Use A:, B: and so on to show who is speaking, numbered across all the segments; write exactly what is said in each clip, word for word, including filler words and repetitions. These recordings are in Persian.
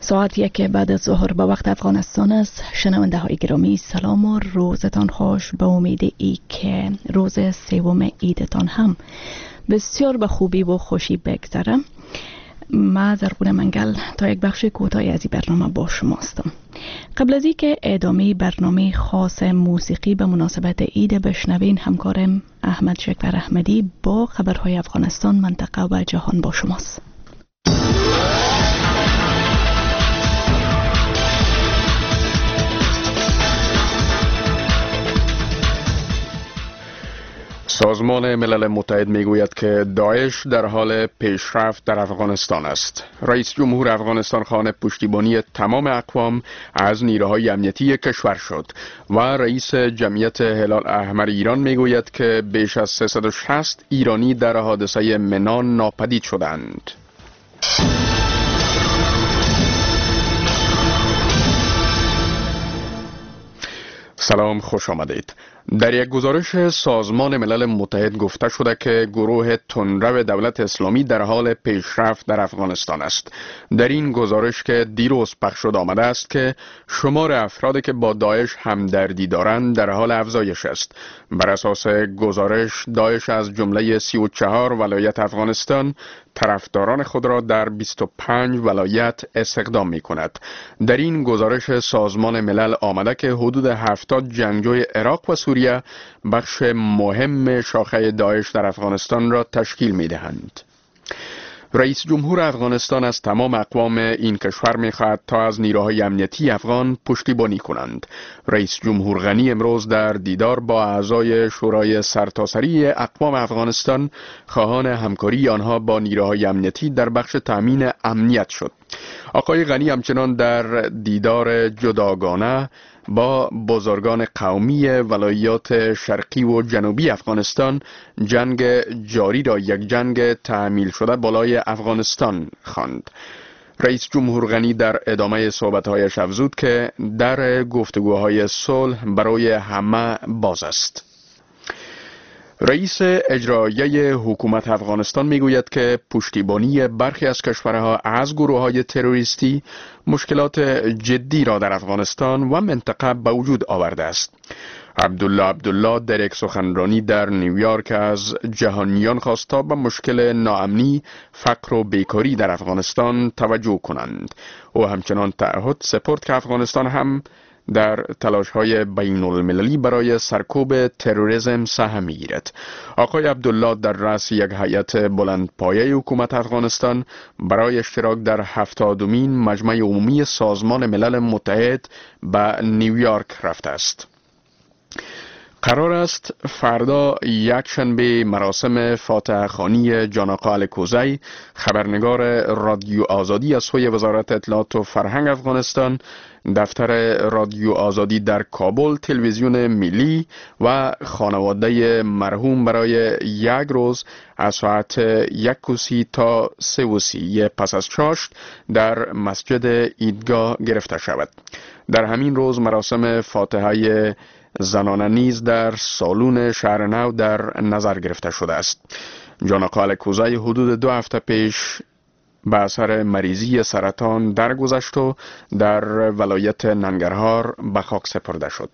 A: ساعت یک بعد از ظهر به وقت افغانستان است. شنونده های گرامی سلام و روزتان خوش، به امید ای که روز سوم عیدتان هم بسیار به خوبی و خوشی بگذره. ما زرغون منگل تا یک بخش کوتاهی از این برنامه با شما هستم. قبل از اینکه ادامه برنامه خاص موسیقی به مناسبت عید بشنوین، همکارم احمد شکر احمدی با خبرهای افغانستان، منطقه و جهان با شماست.
B: سازمان ملل متحد میگوید که داعش در حال پیشرفت در افغانستان است. رئیس جمهور افغانستان خواهان پشتیبانی تمام اقوام از نیروهای امنیتی کشور شد و رئیس جمعیت هلال احمر ایران میگوید که بیش از سیصد و شصت ایرانی در حادثه منان ناپدید شدند. سلام، خوش آمدید. در یک گزارش سازمان ملل متحد گفته شده که گروه تندرو دولت اسلامی در حال پیشرفت در افغانستان است. در این گزارش که دیروز پخش شد آمده است که شمار افرادی که با داعش همدردی دارند در حال افزایش است. بر اساس گزارش، داعش از جمله سی و چهار ولایت افغانستان طرفداران خود را در بیست و پنج ولایت استخدام می کند. در این گزارش سازمان ملل آمده که حدود هفتاد جنگجوی عراق و سوریه بخش مهم شاخه داعش در افغانستان را تشکیل می دهند. رئیس جمهور افغانستان از تمام اقوام این کشور می خواهد تا از نیروهای امنیتی افغان پشتیبانی کنند. رئیس جمهور غنی امروز در دیدار با اعضای شورای سرتاسری اقوام افغانستان خواهان همکاری آنها با نیروهای امنیتی در بخش تامین امنیت شد. آقای غنی همچنان در دیدار جداگانه با بزرگان قومی ولایات شرقی و جنوبی افغانستان جنگ جاری را یک جنگ تحمیل شده بالای افغانستان خواند. رئیس جمهور غنی در ادامه صحبت‌هایش افزود که در گفتگوهای صلح برای همه باز است. رئیس اجرایی حکومت افغانستان میگوید که پشتیبانی برخی از کشورها از گروه‌های تروریستی مشکلات جدی را در افغانستان و منطقه به وجود آورده است. عبدالله عبدالله در یک سخنرانی در نیویورک از جهانیان خواست تا به مشکل ناامنی، فقر و بیکاری در افغانستان توجه کنند. او همچنان تعهد سپرد که افغانستان هم در تلاش‌های بین المللی برای سرکوب تروریسم سهم می‌گیرد. آقای عبدالله در رأس یک هیئت بلندپایه حکومت افغانستان برای اشتراک در هفتادمین مجمع عمومی سازمان ملل متحد به نیویورک رفته است. قرار است فردا یک شنبه مراسم فاتحه خوانی جان آقا الکوزی، خبرنگار رادیو آزادی از سوی وزارت اطلاعات و فرهنگ افغانستان، دفتر رادیو آزادی در کابل، تلویزیون ملی و خانواده مرحوم برای یک روز از ساعت یک و سی تا سه و سی پس از چاشت در مسجد عیدگاه گرفته شود. در همین روز مراسم فاتحه زنانه نیز در سالن شهر نو در نظر گرفته شده است. جان آقا الکوزی حدود دو هفته پیش به اثر مریضی سرطان درگذشت و در ولایت ننگرهار به خاک سپرده شد.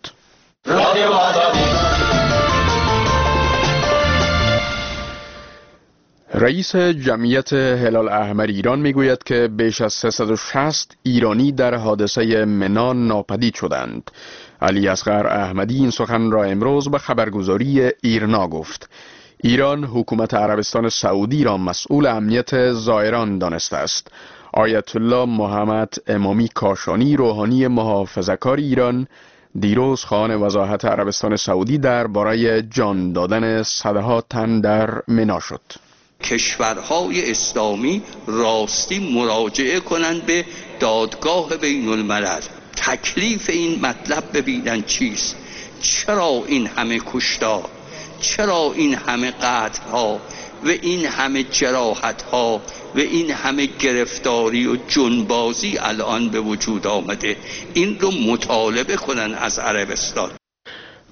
B: رئیس جمعیت هلال احمر ایران میگوید که بیش از سیصد و شصت ایرانی در حادثه منان ناپدید شدند. علی اصغر احمدی این سخن را امروز به خبرگزاری ایرنا گفت. ایران حکومت عربستان سعودی را مسئول امنیت زائران دانسته است. آیت الله محمد امامی کاشانی روحانی محافظه‌کار ایران دیروز خواهان وضاحت عربستان سعودی درباره جان دادن صدها تن در منا شد.
C: کشورهای اسلامی راستی مراجعه کنند به دادگاه بین الملل. تکلیف این مطلب ببینن چیست؟ چرا این همه کشتار؟ چرا این همه قتل ها و این همه جراحت ها و این همه گرفتاری و جنبازی الان به وجود آمده؟ این رو مطالبه کنن از عربستان.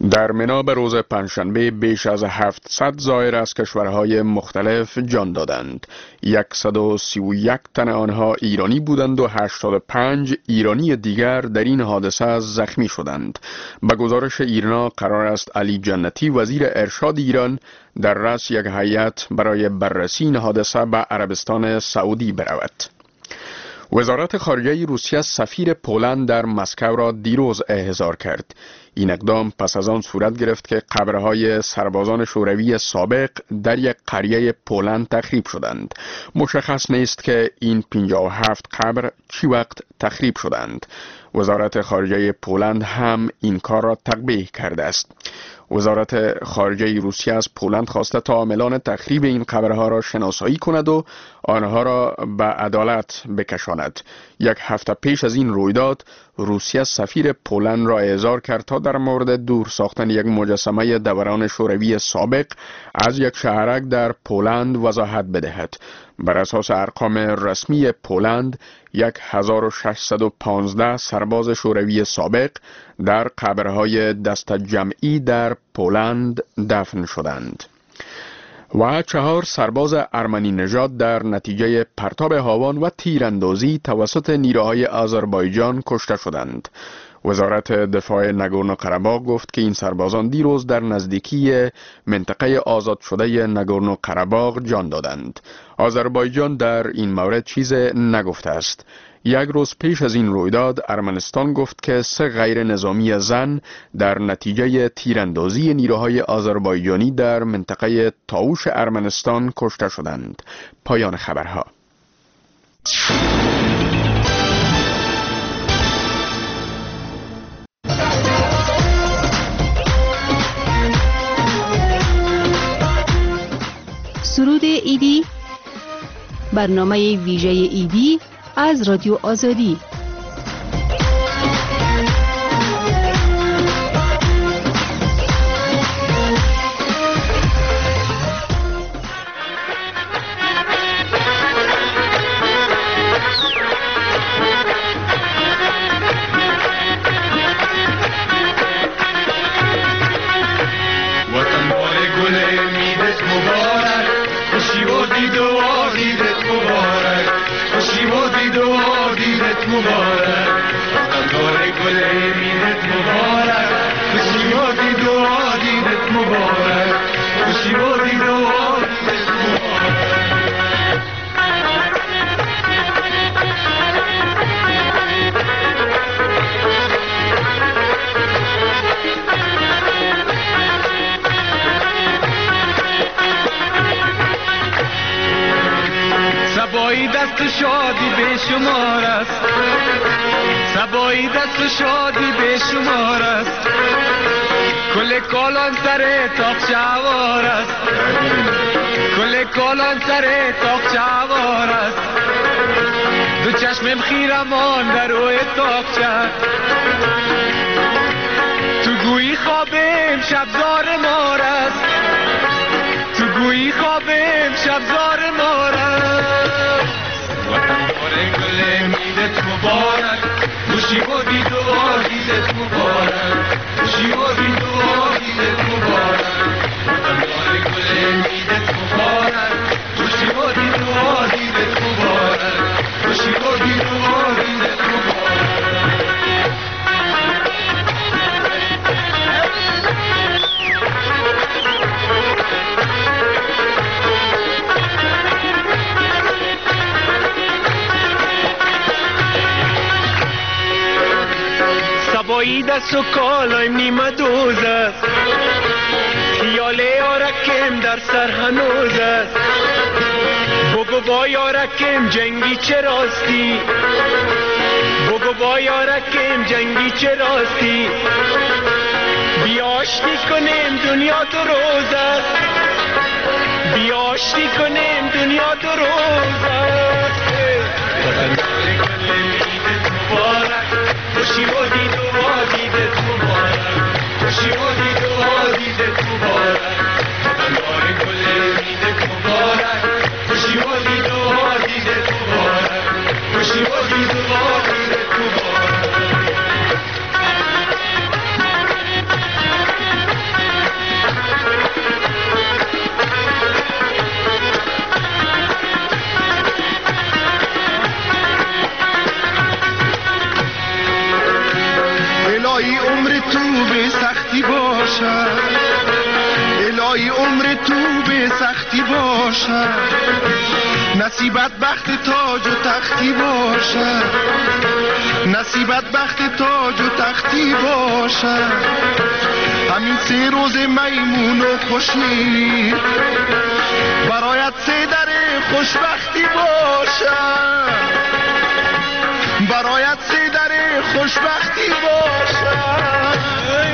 B: در منا به روز پنجشنبه بیش از هفتصد زائر از کشورهای مختلف جان دادند. صد و سی و یک تن آنها ایرانی بودند و هشتاد و پنج ایرانی دیگر در این حادثه زخمی شدند. به گزارش ایرنا قرار است علی جنتی وزیر ارشاد ایران در رأس یک هیئت برای بررسی این حادثه به عربستان سعودی برود. وزارت خارجه روسیه سفیر پولند در مسکو را دیروز احضار کرد. این اقدام پس از آن صورت گرفت که قبرهای سربازان شوروی سابق در یک قریه پولند تخریب شدند. مشخص نیست که این پنجاه و هفت قبر چی وقت تخریب شدند. وزارت خارجه پولند هم این کار را تقبیح کرده است. وزارت خارجه روسیه از پولند خواسته تا عاملان تخریب این قبرها را شناسایی کند و آنها را به عدالت بکشاند. یک هفته پیش از این رویداد روسیه سفیر پولند را احضار کرد تا در مورد دور ساختن یک مجسمه دوران شوروی سابق از یک شهرک در پولند وضاحت بدهد. بر اساس ارقام رسمی پولند هزار و ششصد و پانزده سرباز شوروی سابق در قبرهای دست جمعی در پولند دفن شدند و چهار سرباز ارمنی نژاد در نتیجه پرتاب هاوان و تیراندازی توسط نیروهای آذربایجان کشته شدند. وزارت دفاع نگورنو قره‌باغ گفت که این سربازان دیروز در نزدیکی منطقه آزاد شده نگورنو قره‌باغ جان دادند. آذربایجان در این مورد چیز نگفته است. یک روز پیش از این رویداد ارمنستان گفت که سه غیر نظامی زن در نتیجه تیراندازی نیروهای آذربایجانی در منطقه تاوش ارمنستان کشته شدند. پایان خبرها.
D: سرود ایدی، برنامه ویژه ایدی از رادیو آزادی.
E: سبایی دست شادی به شمار است، سبایی دست شادی به شمار است، کل کالان سر تاق شوار است، کل کالان سر تاق شوار است، دو چشمم خیرمان در روی تاق شد، تو گویی خوابم شبزار مار است، تو گویی خوابم شبزار مار است. وطن باره گل میدت مبارک، خوشی و دید و آدیدت مبارک، خوشی و دید و آدیدت مبارک. وطن باره گل میدت مبارک، خوشی و دید و آدیدت مبارک، خوشی و دید و آدیدت مبارک. سبایی دست و کالایم نیمه دوز است، خیال یارکم در سر هنوز است، بگو با یارکم جنگی چه راستی، بگو با یارکم جنگی چه راستی، بیا آشتی کنیم دنیا تو روز است، بیا آشتی کنیم دنیا تو روز است. وطن داره کنیم عیدت مبارک، خوشی و دید و آدیدت مبارک، خوشی و دید و آدیدت مبارک. وطن داره کنیم عیدت مبارک، خوشی و دید و آدیدت مبارک، خوشی و دید و آدیدت مبارک.
F: باشد، الهی عمر تو به سختی باشد، نصیبت بخت تاج و تختی باشد، نصیبت بخت تاج و تختی باشد، همین سه روز میمون و خوشی برایت سه در خوشبختی باشد، برایت سه در خوشبختی باشد.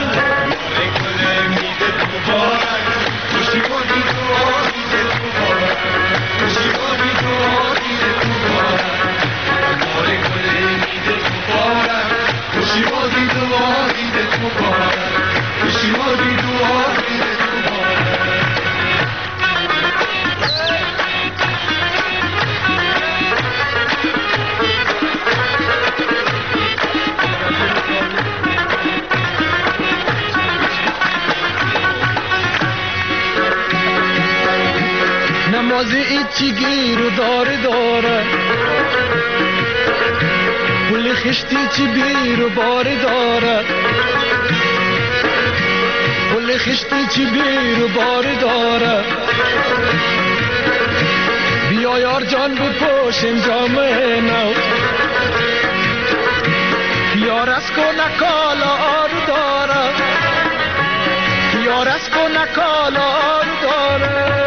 E: نماز ایچی گیر و داره داره، پول خشتی چی بیر و باره داره، پول خشتی چی بیر و باره داره، بیا یار جان بپوشیم جامعه نو، یار از کو نکالا آرو داره، یار از کو نکالا آرو داره.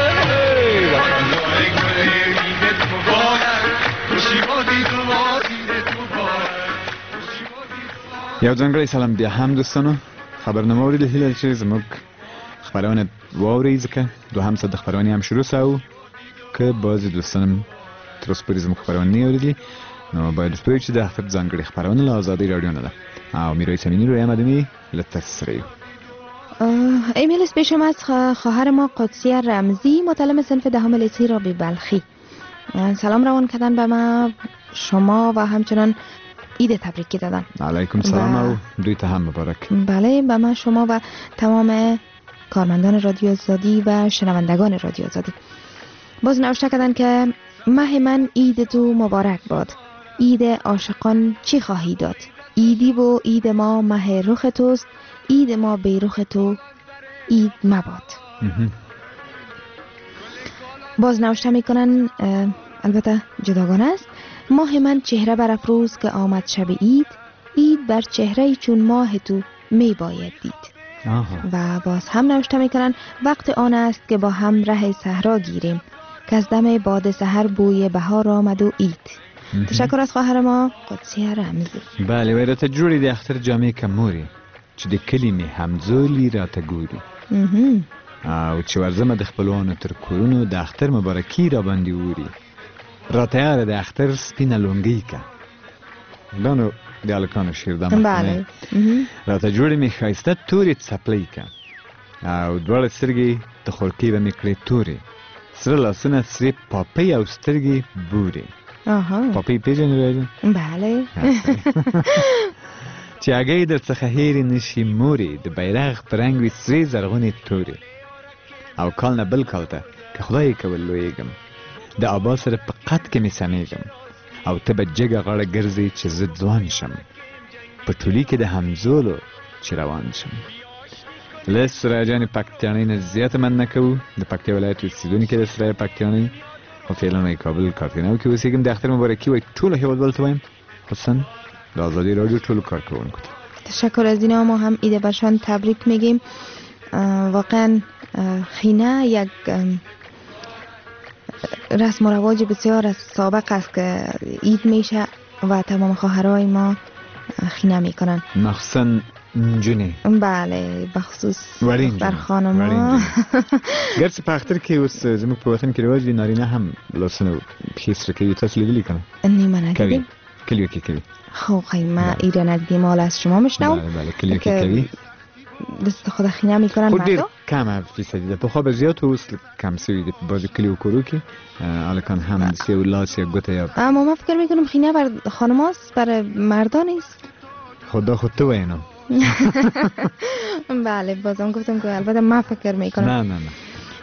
G: یو ځانګړی سلام بیا هم دوستانو، خبرنامه اورېدل هیله چې زموږ خپرونه واورئ، ځکه دوهم ساعت د خپرونې هم شروع سه او که بعضې دوستان هم تر اوسه پورې زموږ خپرونه نه اورېدلي نو باید وپوهېږو چې د اختر ځانګړې خپرونه له آزادۍ راډیو نه ده. او میرایس امینی روی مدنی لتصریح
H: ایمیل از پیشم از خواهر ما قدسیه رمزی، متعلم صنف دهم لیسه رابی بلخی. سلام روان کردن به ما، شما و همچنان عید تبریکی دادن.
G: علیکم سلام و دوی تا هم مبارک.
H: بله، به من، شما و تمام کارمندان رادیو آزادی و شنوندگان رادیو آزادی. باز نوشته کردن که ماه من عید تو مبارک باد، عید عاشقان چی خواهی داد، عیدی و عید ما ماه رخ توست، عید ما بی رخ تو عید مباد. باز نوشته میکنن، البته جداگانه است، ماه من چهره برافروز که آمد شب عید، عید بر چهره چون ماه تو می باید دید.
G: آها.
H: و باز هم نوشته میکنن وقت آن است که با هم ره صحرا گیریم، که از دم باد سحر بوی بهار آمد و عید. تشکر از خواهر ما قدسیه رمزی.
G: بله، وی را تا جوری د اختر جامعه که موری چې د کلمې همزولی را تا ګوري او چې ورځمه د خپلوانو تر کورونو د اختر مبارکي را باندې ووري، را تیاره د اختر سپینه لونګۍ که دا نو د هلکانو شعر دا
H: بله،
G: را تا جوړې مې ښایسته تورې څپلۍ که او دواړه سترګې د خړکۍ به مې کړې تورې، سره لاسونه سرې پاپۍ او سترګې بورې. پاپۍ پېژنې راجن؟
H: بله.
G: چې هګۍ در څخه هېرې نشي مورې، د بیرغ په رنګ وي سرې زرغونې تورې، او کال نه بل کال ته که خدای کول لویږم، د آبا سره په قد کې مې سمیږم، او ته به جګه غاړه ګرځې چې زه ځوان شم، په ټولي کې د همزولو چې روان شم. له سراجانې پکتیانۍ نه زیاته مننه کوو، د پکتیا ولایت اوسېدونکي د سرای پکتیانۍ خو فعلا وایي کابل کارتینو کې اوسېږم. د اختر مبارکي وایي ټولو هېوادوالو ته وایم، خصوصا د آزادی رادیو ټولو کارکوونکو ته.
H: تشکر از اینا، ما هم عید برشان تبریک میگیم. واقعا خینه یک رسم و رواج بسیار از سابق است که عید میشه و تمام خواهرای ما خینه میکنن،
G: مخصوصا نجونی.
H: بله، بخصوص بر خانما.
G: گرچه په اختر کې اوس زموږ په وطن کې رواج دی نارینه هم لاسونه پښې سره کوي، تاسو لیدلی کنه؟
H: نیمه ندیدیم.
G: کلیو کې کوي.
H: خب خیلی ما ایران ندیدیم، حالا از شما میشنوم.
G: بله بله، کلیو کې کوي.
H: دست خود خینه میکنن مردم؟
G: خود دیر کم فیصدی ده، پخوا به زیاد اوس کم سوی ده. بعضی کلیو کورو که الکان هم سی و لاس یا گوته یا.
H: اما من فکر میکنم خینه بر خانماست، بر مردان نیست.
G: خدا خود تو اینو.
H: بله، بازم گفتم که البته من فکر میکنم.
G: نه نه نه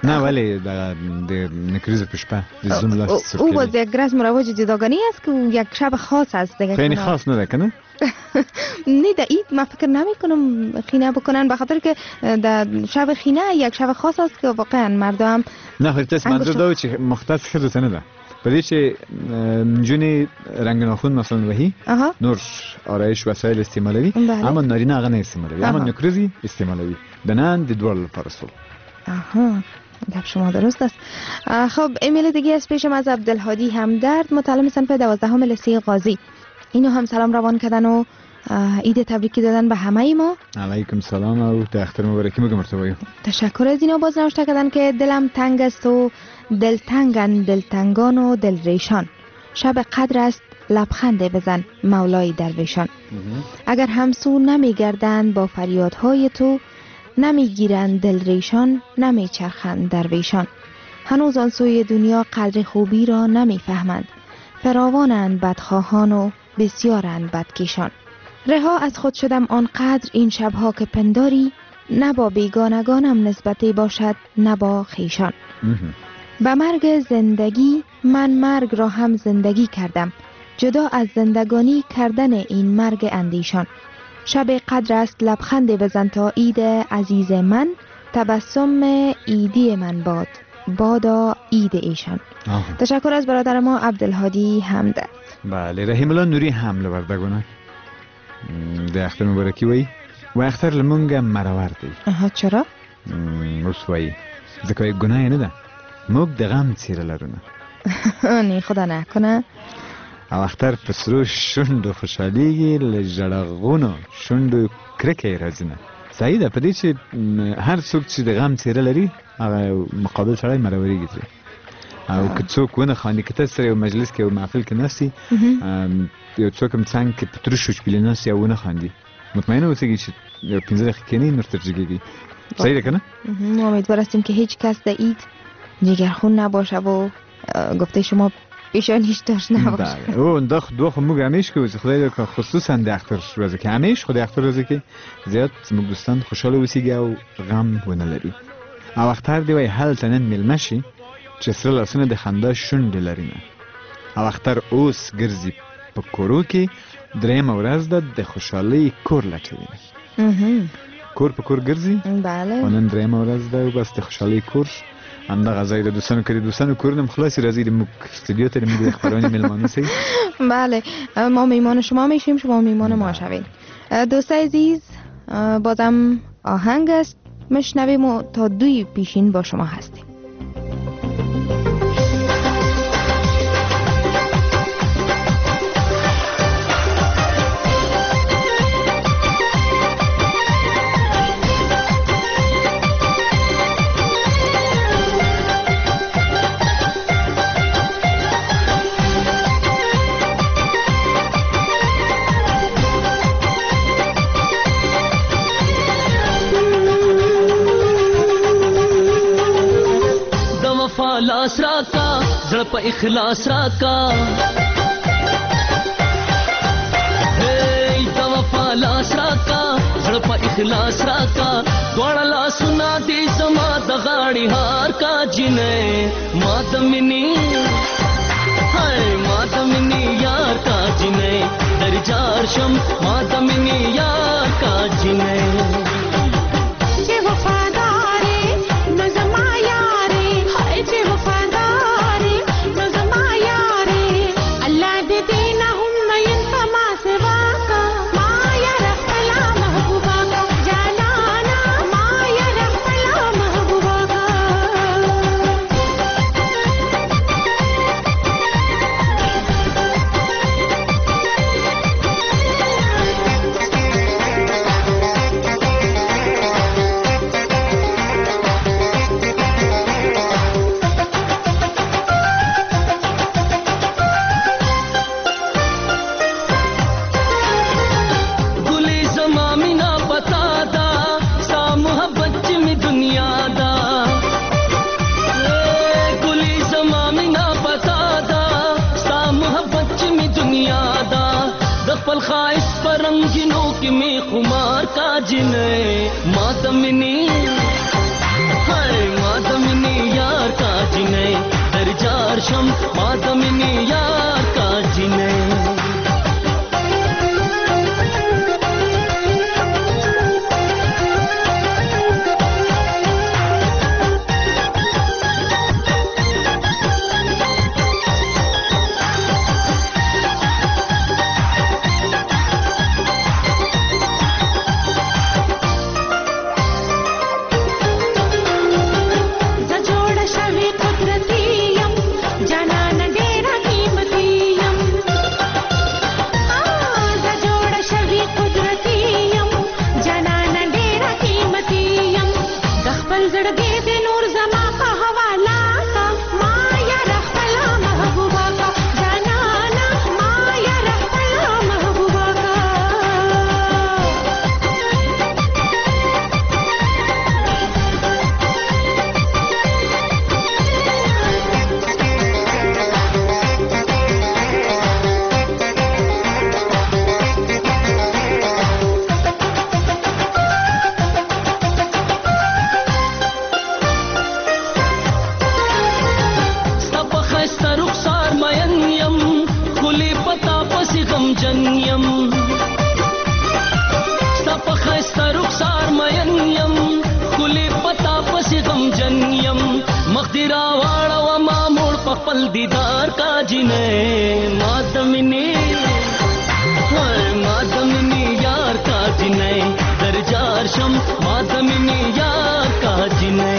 G: نه ولی د نکریز پشپا د زوم لاست
H: او باز یک رسم و رواج جداگانه است که یک شب خاص است دیگه.
G: خیلی خاص نه کنه؟
H: نه در عید من فکر نمی کنم خینه بکنن، به خاطر که در شب خینه یک شب خاص است که واقعا مردم
G: نه خیلی تست منظور داوی چه مختص خیلی تنه ده برای چه جونی رنگ ناخون مثلا وحی نور آرایش وسایل استعمالوی اما نارینه آقا نه استعمالوی اما نکریزی استعمالوی دنان دی دوال پرسول.
H: آها گپ شما درست است. خب ایمیل دیگه از پیشم از عبدالهادی همدرد، متعلم صنف دوازدهم لیسه قاضی. اینو هم سلام روان کردن و عید تبریکی دادن به همه ما.
G: علیکم سلام و اختر مبارکی میگم مرتبایی.
H: تشکر از اینا. باز نوشته کردن که دلم تنگ است و دلتنگن دلتنگان و دل ریشان، شب قدر است لبخنده بزن مولای درویشان. اگر همسو نمیگردند با فریادهای تو، نمیگیرند دل ریشان نمیچرخند درویشان. هنوز آن سوی دنیا قدر خوبی را نمیفهمند، فراوانند بدخواهان و بسیارند بدکیشان. رها از خود شدم آنقدر این شبها که پنداری، نه با بیگانگانم نسبتی باشد نه با خیشان. به مرگ زندگی من مرگ را هم زندگی کردم، جدا از زندگانی کردن این مرگ اندیشان. شب قدر است لبخند بزن تا عید عزیز من، تبسم عیدی من باد بادا عید ایشان. تشکر از برادر ما عبدالهادی حمده.
G: بله رحیم الله نوری حمله بردگونه ده اختر مبارکی وی و اختر لمونگه مراوردی.
H: آها چرا؟
G: رسوایی ذکای گناه نده موگ دغم تیره لرونه
H: نی خدا نکنه.
G: او اختر پسرو شند و خوشحالیگی لجرغونو شند و کرکی رازینه سعیده پدی چه هر څوک چې د غم څیره لري هغه مقابل سره مروری گیتری او که څوک ونه خاندي که تاسو سره یو مجلس کې او محفل کې ناسي یو څوک هم څنګه کې پترشو چې بلی ناسي او ونه خاندي مطمئنه اوسئ چې یو پنځه دقیقې نه نور ترجیږي صحیح کنه؟
H: ما امیدوار هستیم که هیچ کس در عید جگرخون نباشه و گفته شما پیشانیش داشت نباشه.
G: او دو دو خو موږ همیش که خدای دې خصوصا د اختر ورځ کې همیش خدای اختر ورځ کې زیات موږ دوستان خوشاله اوسېږي او غم ونه لري. او اختر دی وای هلته نن میلمه شي چې سره لاسونه د خندا شونډې لري نه. او اختر اوس ګرځي په کورو کې درېیمه ورځ ده د خوشحالۍ کور لټوي. کور په کور ګرځي.
H: بله.
G: او نن درېیمه ورځ ده او بس د خوشحالۍ کور همدغه ځای د دوستانو کې د دوستانو کورنم خلاصی راځي د موږ استودیو ته موږ خبرونه میلمانو سي.
H: بله ما میمان شما میشیم شما میمان ما شوید. دوستای عزیز بازم آهنگ است مشنویم و تا دوی پیشین با شما هستیم.
I: لاس راکا زړه په اخلاص راکا هی دا وفا لاس راکا زړه په اخلاص راکا دوړ لاسونه دې زما د غاړي هار کا جنې ما د منی هاي ما د منی یار کا جنې درجار شم ما د منی یار کا جنې मातमनी हाय मातमनी شم مادمینی یار کا جنه पल दीदार का जिने मादमिनी मादमिनी यार का जिने दरजार शम मादमिनी यार का जिने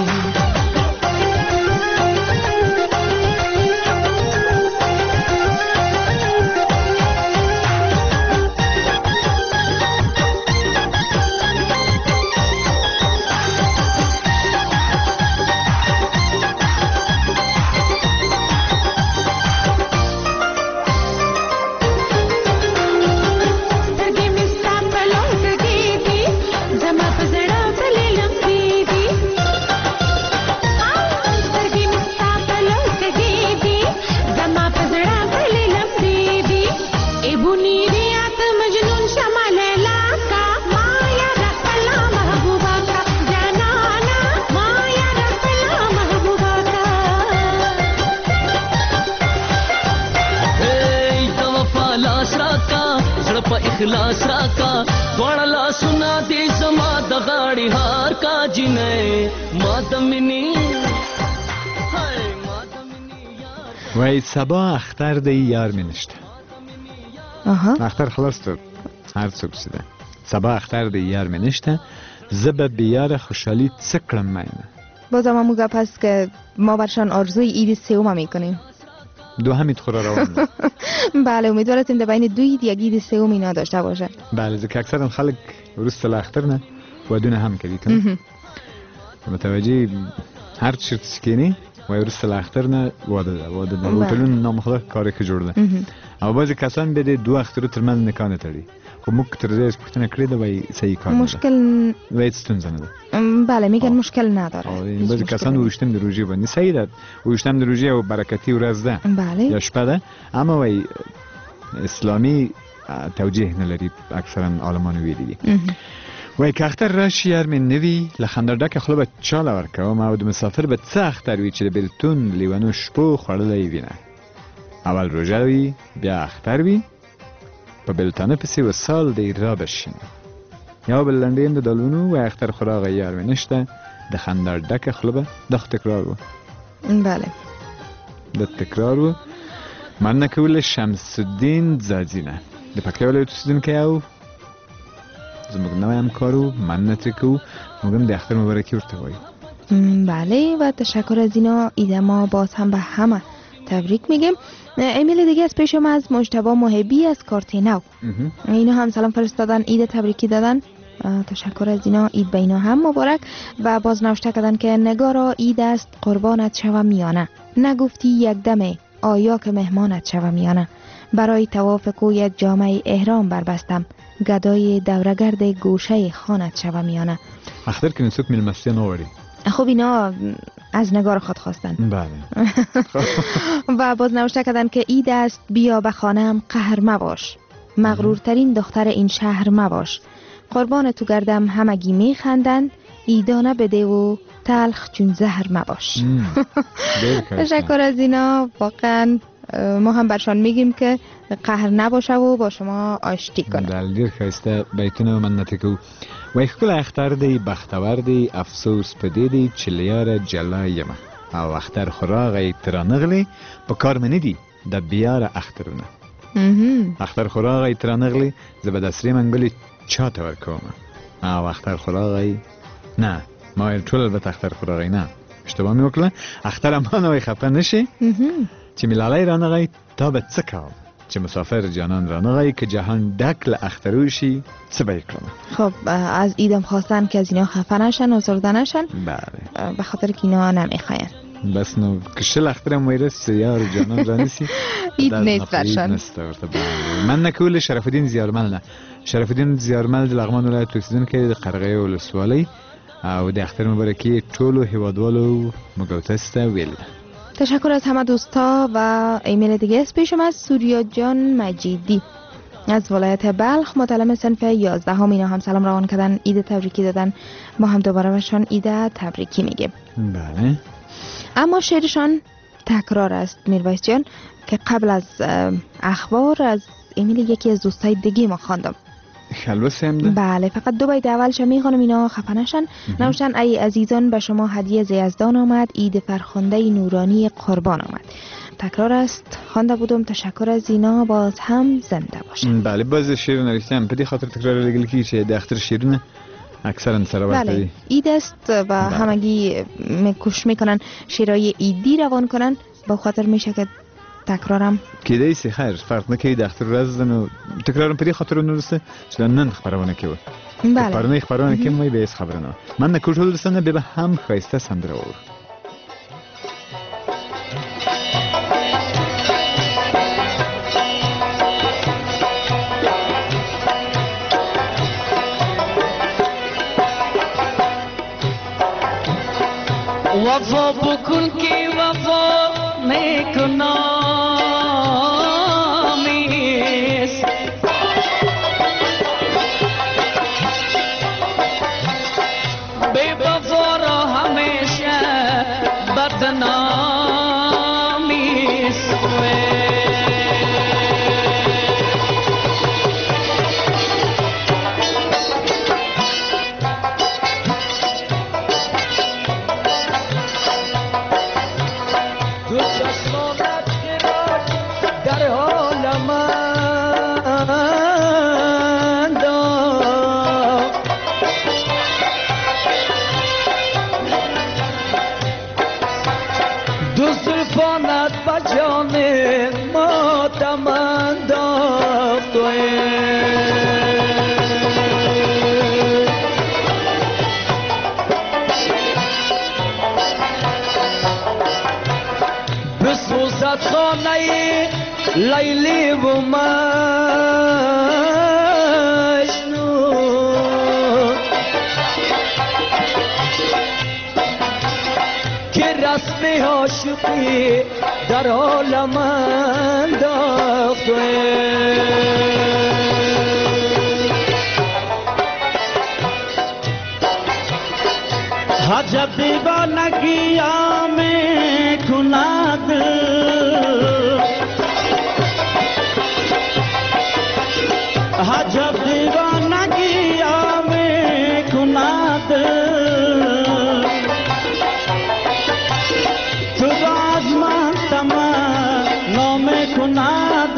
I: इखलास राका द्वाड़ा सुना दे जमा दगाड़ी हार का जिने मादमिनी
G: وای سبا اختر دی یار می نشته
H: آها
G: اختر خلاص تو هر څوک سیده سبا اختر دی یار می نشته زب بیار خوشحالی سکرم مینه
H: بازم همون گپ هست که ما برشان آرزوی عید سوم میکنیم
G: دو همیت خورا روان
H: بله امیدوارتیم در بین دو عید یک عید سوم اینا داشته باشه
G: بله زکر اکثر خلق روز الاختر نه ودونه هم کردی کنه متوجه هر چی سکینی و روز الاختر نه واده ده واده ده و پلون نام خدا کاری که جور ده اما بعضی کسان بده دو اختر رو ترمند نکانه تری خب مو کتر زیرش پختنه کرده و سعی کار
H: مشکل
G: و ایتستون زنده
H: بله میگن مشکل نداره
G: بعضی کسان ویشتم در روژی بندی سعی داد ویشتم در روژی و برکتی و رزده
H: بله
G: یا شپده اما وی اسلامی توجیه نلری اکثرا آلمان ویدیدی وی که اختر راشی یار من نوی لخندردک خلوب چال ورکه و معود مسافر به چه اختر وی چه بلتون لیوانو شپو خورده وینه اول روژه وی بیا اختر وی په بلتانه پسې و سال دی را بشین یا بل لنډین د دلونو و اختر خراغ یار و نشته د خندر ډکه خلبه د تکرار و
H: بله
G: د تکرار و من نکول شمس الدین زادینه د پکې ولې تسدین کې او زموږ نوې همکارو من نترکو موږ د اختر مبارکی ورته وایو
H: بله و تشکر از اینا عید ما باز هم به همه تبریک میگیم. ایمیل دیگه از پیش ما از مجتبی محبی از کارتینو اینا هم سلام فرستادن عید تبریکی دادن تشکر از اینا عید به اینا هم مبارک و باز نوشته کردن که نگارا عید است قربانت شوم میانه نگفتی یک دمه آیا که مهمانت شوم میانه برای طواف کویت جامعه احرام بربستم گدای دورگرد گوشه خانت شوم میانه
G: اختر که نسوک میلمستی نواری
H: خب اینا از نگار خود خواستن
G: بله
H: و باز نوشته کردن که عید است بیا به خانم قهر مباش مغرورترین دختر این شهر مباش قربان تو گردم همگی می خندند عیدانه بده و تلخ چون زهر مباش. تشکر از اینا. واقعا ما هم برشان میگیم که قهر نباشه و با شما آشتی کنه.
G: دل دیر خیسته بیتونه من نتکو و اخکل اختر دی بختور دی افسوس پدی دی چلیار جلای ما او اختر خوراغی ترانغلی با کار منی دی دا بیار اخترونه اختر خوراغی ترانغلی زبدسری من گلی چا تور کومه او اختر خوراغی نه ما ارچول البت اختر خوراغی نه اشتباه میوکله اختر امانوی خفه نشی چی میلالی رانغی تا به چکاو چه مسافر جانان رانغی که جهان دکل اختروشی چه بیکنه.
H: خب از ایدم خواستن که از اینا خفه نشن و زرده نشن.
G: بله
H: به خاطر که اینا نمیخواین
G: بس نو کشل اخترم ویرس سیار جانان رانیسی
H: اید نیست برشن.
G: من نکول شرف الدین زیارمل نه شرف الدین زیارمل د لغمان ولایت اوسیدون که قرغه ولسوالی او د اختر مبارکی ټولو هیوادوالو مګوتست ویل.
H: تشکر از همه دوستا و ایمیل دیگه از پیشم از سوریا جان مجیدی از ولایت بلخ متعلم صنف یازده هم اینا هم سلام روان کردن، عید تبریکی دادن. ما هم دوباره بهشان عید تبریکی میگیم.
G: بله
H: اما شعرشان تکرار است میرویس جان که قبل از اخبار از ایمیل یکی از دوستای دیگه ما خواندم.
G: خلوص هم ده؟
H: بله فقط دو بیت اولش میخوانم اینا خفه نشن. نوشتن ای عزیزان به شما هدیه ز یزدان آمد، عید فرخنده نورانی قربان آمد. تکرار است خوانده بودم. تشکر از اینا باز هم زنده باشن.
G: بله باز شعر نوشتم بدی خاطر تکرار لگل کی چه دختر شیرونه اکثرا سراوت
H: بله عید است و بله. همگی کوشش میکنن شعرهای عیدی روان کنن با خاطر میشه که تکرارم
G: کیده ایسی خیر فرق نکی دختر رزدن و تکرارم پدی خاطر نورسته چون نن خبرونه که بود
H: بله
G: پرنه خبرونه که مای بیس خبرونه من نکوشل دستنه به هم خیسته سندره اور
I: وفا بکن که وفا میکنامیست بے وفا را همیشه بدنامیست لیلی و مجنون که رسم عاشقی در عالم انداخته عجب دیوانگی آمه کند عجب دیوانگی آمه کند تو از من تمنا میکند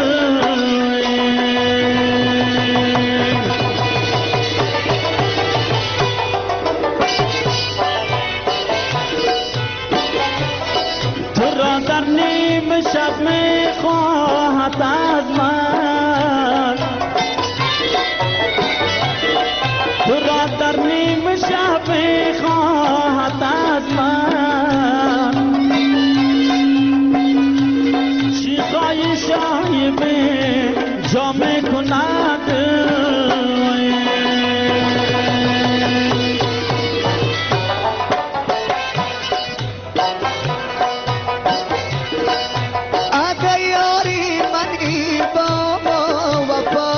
I: تو را در نیم شب میخواهد از من تو را در نیم شب خواهد از من شیخای شای به جامه کند
F: اگه یاری منی با وفا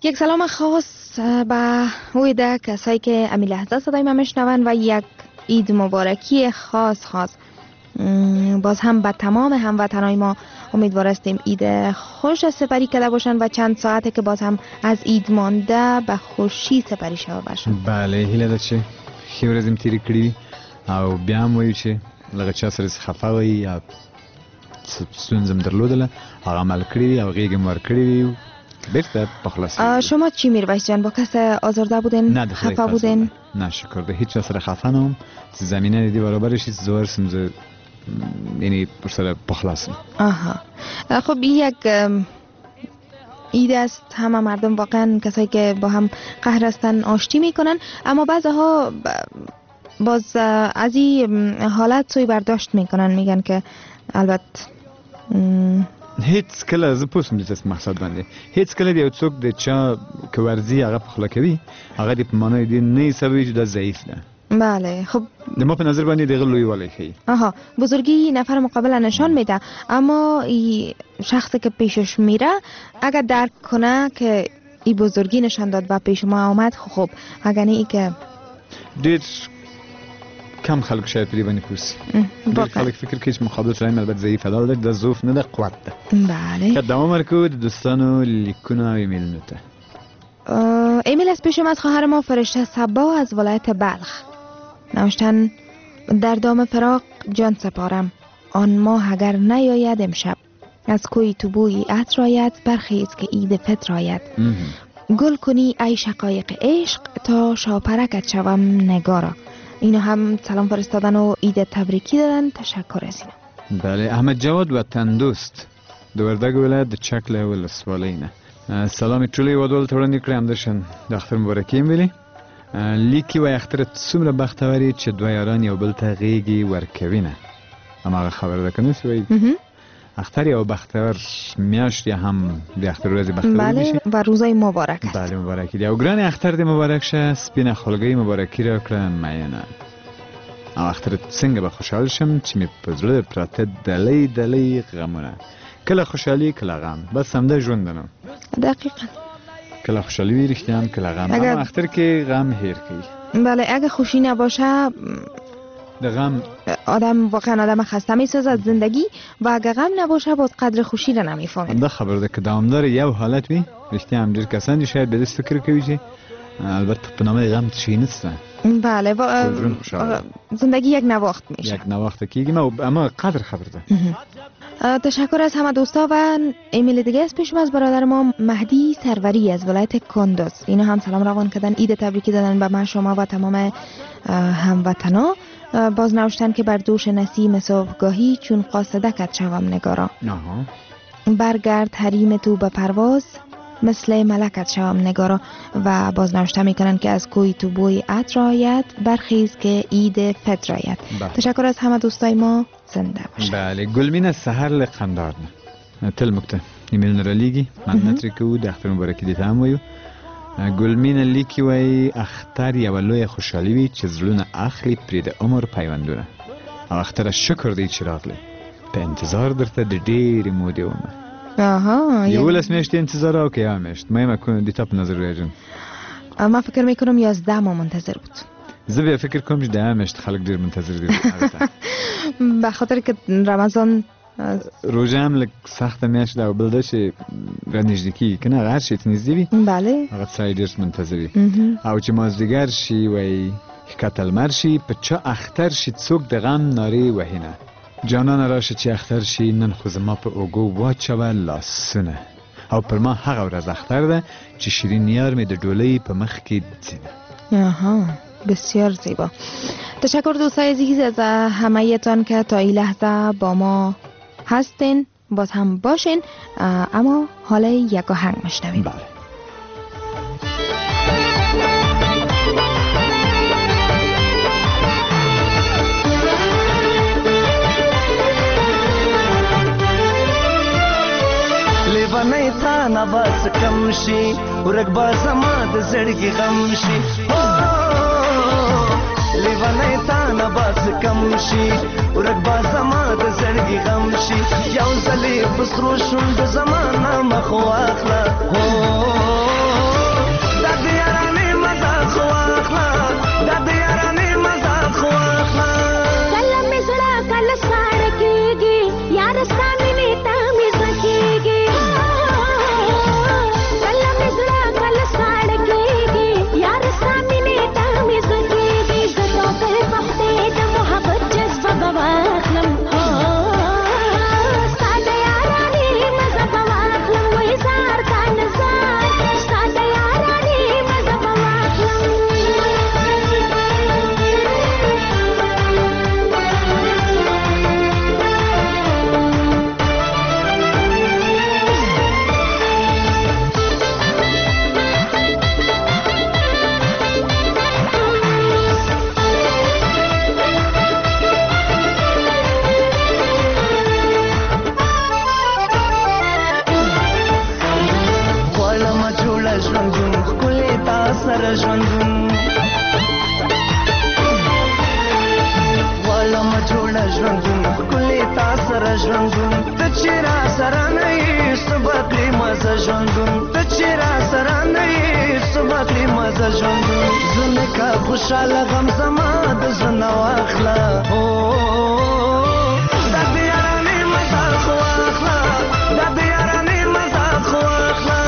H: یک سلام خاص به اویده کسایی که امی لحظه صدای ما میشنون و یک عید مبارکی خاص خاص باز هم به تمام هموطنای ما امیدوار هستیم عید خوش سپری کرده باشن و چند ساعته که باز هم از عید مانده به خوشی سپری شده باشن.
G: بله هیله ده چې ښه ورځ مې تېرې کړې وي او بیا هم وایو چې لږ چا سره خفه وي یا ستونزه م درلودله هغه عمل کړی وي او غېږې م ورکړې وي بیرته په خلاص.
H: شما چی میرویس جان با کس آزرده بودین؟
G: نه
H: خفه بودین؟
G: نه شکر ده هیچ سره خفه نم زمینه دیدی برابرش هیچ زوار سمزه یعنی پر سر بخلاصم.
H: آها خب یک عید است، همه مردم واقعا کسایی که با هم قهر هستن آشتی میکنن، اما بعضها باز از این حالت سوی برداشت میکنن، میگن که البته
G: هیڅ کله زه پوسم دې څه مقصد باندې هیڅ کله دی یو څوک د چا که ورزي هغه په خوله کوي هغه د په معنی دی نه سبب چې دا ضعیف ده.
H: بله خب
G: د ما په نظر باندې دغه لوی والی ښیي.
H: آها بزرگی نفر مقابل نشان میده، اما این شخصی که پیشش میره اگر درک کنه که این بزرگی نشان داد و پیش ما آمد خب اگر نه ای که
G: ډېر کم خلک شاید پرې باندې پوسی. ډېر خلک فکر کوي چې مقابل سره البته ضعیف ده، د ضعف نه ده قوت ده.
H: بله
G: که دوام ورکو د دوستانو لیکونه او ایمیلونو ته.
H: ایمیل از پیش از خواهر ما فرشته صبا از ولایت بلخ نوشتن در دام فراق جان سپارم، آن ماه اگر نیاید امشب از کوی تو بوی عطر آید، برخیز که عید فطر آید، گل کنی ای شقایق عشق تا شاپرکت شوم نگارا. اینو هم سلام فرستادن و عید تبریکی دادن. تشکر از اینا.
G: بله احمد جواد وطن دوست د وردګ ولایت د چکله ولسوالۍ نه سلام ټولې ودول تړاندې کړې همدرشن د اختر مبارکي ویلي لیکي وای اختر څومره بختوري چې دوه یاران یو بل ته غېږې ورکوي نه هماغه خبره ده که نه وایي اختر یو بختور میاشت یا هم د اختر ورځې بختور
H: بله
G: میشي
H: و روزای مبارک است.
G: بله مبارکی دی او ګران اختر دې مبارک شه سپینه خولګۍ مبارکي راکړه مینه او اختر څنګه به خوشحال شم چې مې په زړه پراته دلی دلی غمونه کله خوشحالي کله غم بس همدا ژوند نه
H: دقیقاً
G: کله خوشحالی وی رښتیا کله غم اگر... اما اختر کې غم هیر کوي.
H: بله اگه خوشی نباشه
G: د غم
H: آدم واقعا آدم خسته میسازه از زندگی و اگه غم نباشه باز قدر خوشی رو نمیفهمه.
G: دا خبر ده که دوامدار یو حالت وي رښتیا هم ډېر کسان دي شاید به دې فکر کوي چې البته په نامه غم چی نیست.
H: بله و... زندگی یک نواخت میشه
G: یک نواخت کیږي اما قدر خبر ده.
H: تشکر از همه دوستا و ایمیل دیگه از پیشم از برادر ما مهدی سروری از ولایت کندوز. اینا هم سلام روان کردن، عید تبریکی دادن به من شما و تمام هموطنا. باز نوشتن که بر دوش نسیم صبحگاهی چون قاصده کت شوم نگارا، برگرد حریم تو به پرواز مثل ملکت شوم نگارا. و باز نوشته میکنن که از کوی تو بوی عطر آید، برخیز که عید فطر آید. تشکر از همه دوستای ما، زنده باشید.
G: بله گلمین سحر لقندار تل مکته ایمیل را لیگی من نتری که د اختر مبارکی دیتا هم ویو گلمین لیکی وی اختر یو لوی خوشحالی وی چې زړونه اخلي پرې د عمر پیوندونه او اختر شکر دی چې راغلی په انتظار درته د ډېرې مودې ومه.
H: آها
G: یولس میاشتې انتظار او که یا میاشت مهمه کنه دیتا په نظر بیاجون.
H: من فکر میکنم یازده ماه منتظر بود.
G: زه بیا فکر کوم چې ده میاشت خلک ډېر منتظر دي
H: به خاطر که رمضان
G: روژه هم لږ سخته میاشت ده او بل ده چې رانږدې کېږي که نه هغه هر شی ته نږدې وي
H: بله
G: هغه سړی ډېر منتظر وي او چې مازدیګر شي وایي ښکته لمر شي په چا اختر شي څوک د غم نارې وهي نه جانانه راشه چې اختر شي نن خو زما په اوږو واچوه لاسونه او پر ما هغه ورځ اختر ده چې شیرین یار مې د ډولۍ په مخ کې ځینه.
H: آها بسیار زیبا. تشکر دوستای عزیز از همه‌تان که تا این لحظه با ما هستین، باز هم باشین. اما حالا یک آهنگ میشنویم.
G: بله.
J: لیوانی تا نواز کم شي ورک با زما د زړګي غم شي لیوانی تا نواز کم شي ورک با زما د زړګي غم شي یو ځلې بسرو شوند زمانه مخ واخله کا خوشاله غم زما د زنه واخله دا د یارانې مزاق واخله دا د یارانې مزاق واخله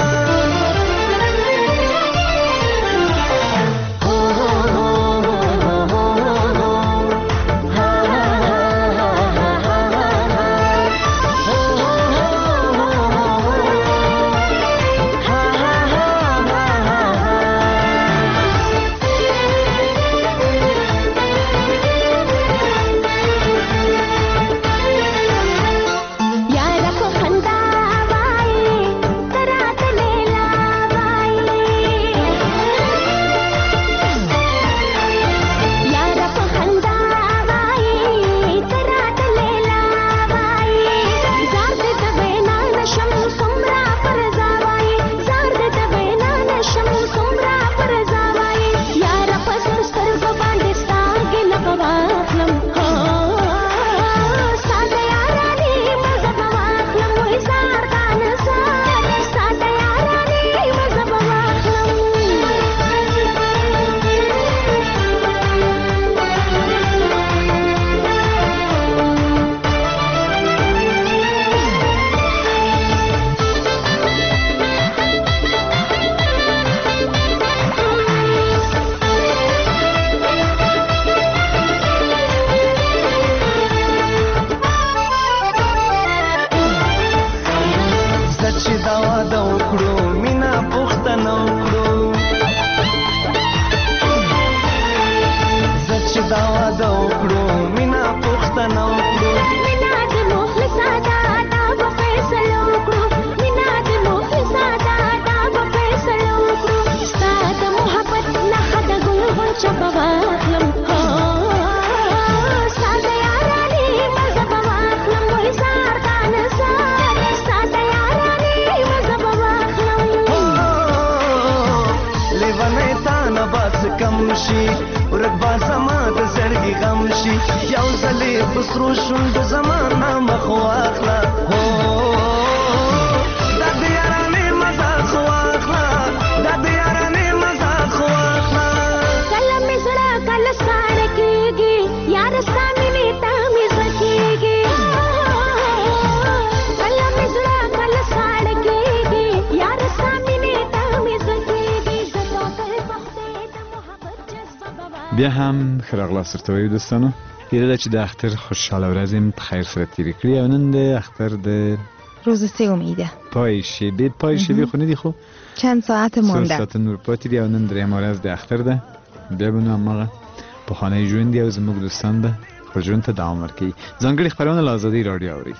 G: بیا هم خراغلا سرتوی دوستانو یاده چې د اختر خوشحاله ورځ په خیر سره تیرې کړې او نن د اختر د
H: روز سوم ایده
G: پای شبه پای شبه خو نه دی خو
H: چند ساعت مونده
G: ساعت نور پاتې دی او نن درېیمه ورځ د اختر ده بیا به نو هماغه پخوانی ژوند دی او زموږ دوستان به خپل ژوند ته دوام ورکوي ځانګړي خپرونه له آزادۍ رادیو اوري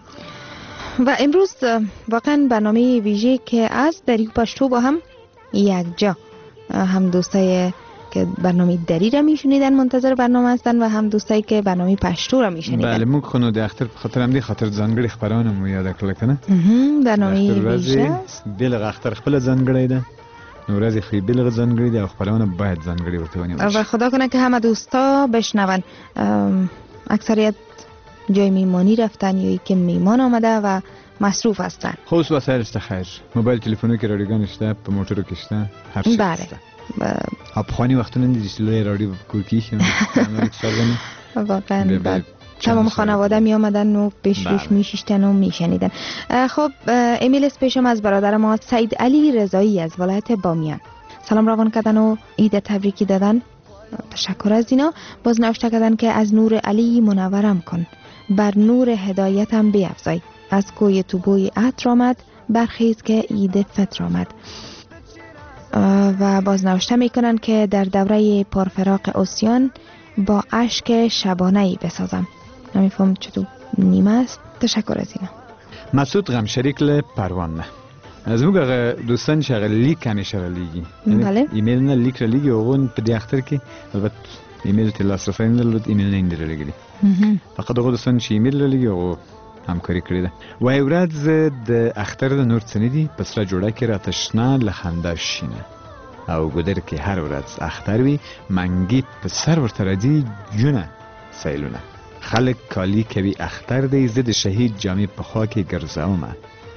H: و امروز واقعا برنامه ویژه که از دری پشتو با هم یک جا هم دوستای که برنامه دری را میشنیدن منتظر برنامه هستن و هم دوستایی که برنامه پشتو را میشنیدن.
G: بله موږ خو نو د اختر په خاطر هم دی خاطر ځانګړي خبرونه مو یاد کړل کنه
H: برنامه ویژه
G: بلغ اختر خپل ځانګړی ده نو ورځ خو بلغ ځانګړی ده او خبرونه باید ځانګړي ورته ونیول شي
H: و خدا کنه که همه دوستا بشنون. اکثریت جای میمانی رفتن یا که میمان آمده و مصروف هستن.
G: خصوص وسایل است خیر موبایل تلفنی که رادیوگان شته په موټرو کې شته هر څه
H: بله
G: اب خانی وقتونه دي چې لوی رادیو کورکی
H: واقعا بعد تمام خانواده می آمدن و پیش پیش می شیشتن و می شنیدن. خب ایمیل اسپیشم از برادر ما سعید علی رضایی از ولایت بامیان سلام روان کردن و عید تبریکی دادن. تشکر از اینا. باز نوشته کردن که از نور علی منورم کن بر نور هدایتم بیفزای از کوی تو بوی عطر آمد برخیز که عید فطر آمد. و باز نوشته میکنن که در دوره پرفراق اوسیان با اشک شبانه‌ای بسازم. نمیفهم چطور نیمه است. تشکر از اینا.
G: مسعود غم شریک ل پروانه از موږ دوستان چې هغه لیک همیشه را لیږي
H: بله
G: ایمیل نه لیک را لیږي او په دې اختر کې البته ایمیل ته لاسرسی نه لري ایمیل نه اندرلګي فقط هغه دوستان چې ایمیل را لیږي او همکاري کړې ده. وای ورځ د اختر د نور څه نه دي په سره جوړه کې را تشنا له خندا شینه او ګودر کې هر ورځ اختر وي منګي په سر ورته راځي جونه سیلونه خلک کالی کوي اختر دی زد شهید جامې په خوا کې ګرځومه